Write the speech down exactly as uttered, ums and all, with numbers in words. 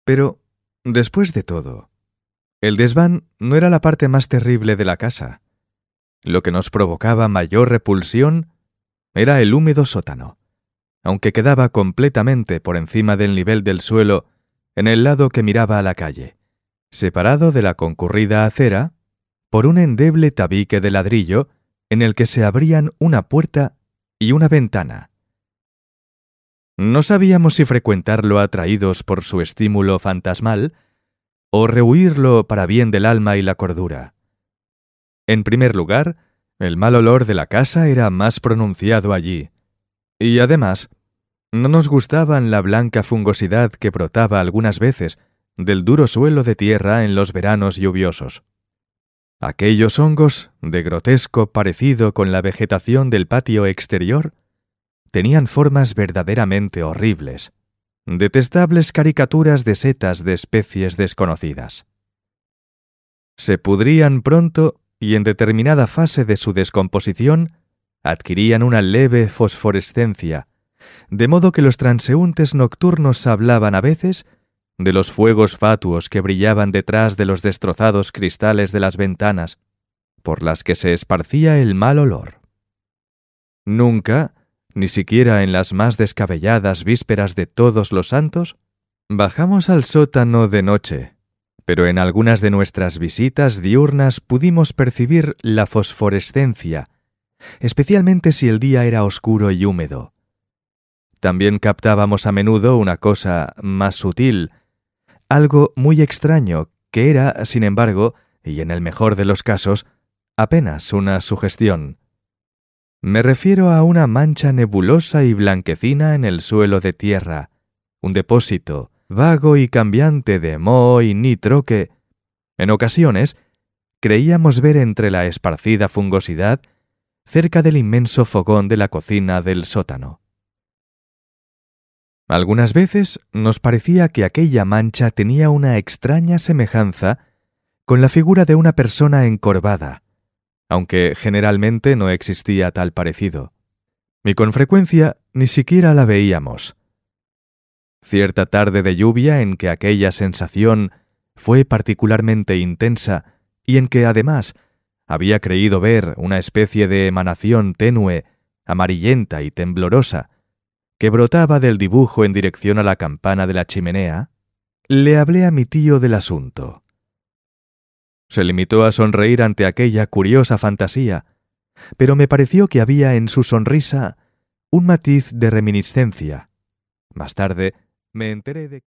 Pero, después de todo, el desván no era la parte más terrible de la casa. Lo que nos provocaba mayor repulsión era el húmedo sótano, aunque quedaba completamente por encima del nivel del suelo en el lado que miraba a la calle, separado de la concurrida acera por un endeble tabique de ladrillo en el que se abrían una puerta y una ventana. No sabíamos si frecuentarlo atraídos por su estímulo fantasmal o rehuirlo para bien del alma y la cordura. En primer lugar, el mal olor de la casa era más pronunciado allí, y además, no nos gustaban la blanca fungosidad que brotaba algunas veces del duro suelo de tierra en los veranos lluviosos. Aquellos hongos, de grotesco parecido con la vegetación del patio exterior, tenían formas verdaderamente horribles, detestables caricaturas de setas de especies desconocidas. Se pudrían pronto y en determinada fase de su descomposición adquirían una leve fosforescencia, de modo que los transeúntes nocturnos hablaban a veces de los fuegos fatuos que brillaban detrás de los destrozados cristales de las ventanas, por las que se esparcía el mal olor. Nunca, ni siquiera en las más descabelladas vísperas de Todos los Santos, bajamos al sótano de noche, pero en algunas de nuestras visitas diurnas pudimos percibir la fosforescencia, especialmente si el día era oscuro y húmedo. También captábamos a menudo una cosa más sutil, algo muy extraño que era, sin embargo, y en el mejor de los casos, apenas una sugestión. Me refiero a una mancha nebulosa y blanquecina en el suelo de tierra, un depósito vago y cambiante de moho y nitro que, en ocasiones, creíamos ver entre la esparcida fungosidad cerca del inmenso fogón de la cocina del sótano. Algunas veces nos parecía que aquella mancha tenía una extraña semejanza con la figura de una persona encorvada, aunque generalmente no existía tal parecido, y con frecuencia ni siquiera la veíamos. Cierta tarde de lluvia en que aquella sensación fue particularmente intensa y en que, además, había creído ver una especie de emanación tenue, amarillenta y temblorosa, que brotaba del dibujo en dirección a la campana de la chimenea, le hablé a mi tío del asunto. Se limitó a sonreír ante aquella curiosa fantasía, pero me pareció que había en su sonrisa un matiz de reminiscencia. Más tarde me enteré de